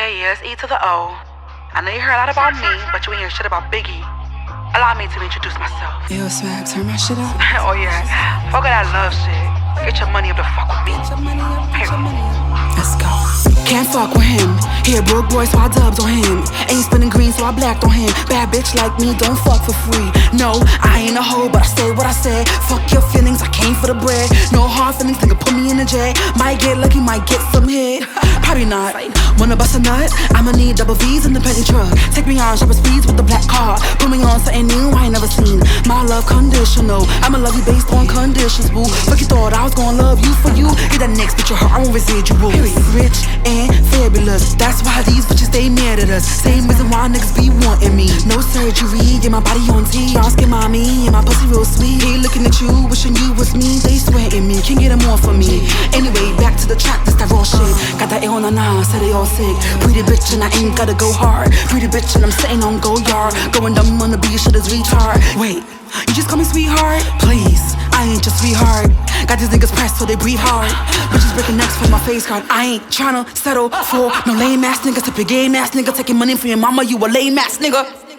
Yeah, it's E to the O. I know you heard a lot about me, but you ain't hear shit about Biggie. Allow me to introduce myself. Yo, Swag, turn my shit up. Oh yeah, fuck all that love shit. Get your money up to fuck with me. Let's go. Can't fuck with him. He a broke boy, so I dubs on him. Ain't spinning green, so I blacked on him. Bad bitch like me, don't fuck for free. No, I ain't a hoe, but I say what I said. Fuck your feelings, I came for the bread. No hard feelings, nigga, put me in the jet. Might get lucky, might get some hit. Probably not. Wanna bust a nut? I'ma need double V's in the petty truck. Take me on shopping speeds with the black car. Put me on something new I ain't never seen. My love conditional. I'ma love you based on conditions, boo. Fuck you thought I was gonna love you for you. Get that next bitch of her, I'm residual. Rich and fabulous. That's why these bitches stay mad at us. Same reason why niggas be wanting me. No surgery, get my body on T. Asking mommy, and my pussy real sweet. He looking at you, wishing you was me. They sweating me, can't get them more for me. Anyway, back to the track, this that raw shit. Got that on the nine, say they all sick. Pretty bitch and I ain't gotta go hard. Pretty bitch and I'm sitting on go yard. Going dumb on the beat, shit is retard. Wait, you just call me sweetheart? Please, I ain't your sweetheart. Got these niggas pressed so they breathe hard. Bitches breaking necks for my face card. I ain't tryna settle for no lame ass nigga. Tip your game ass nigga. Taking money from your mama, you a lame ass nigga.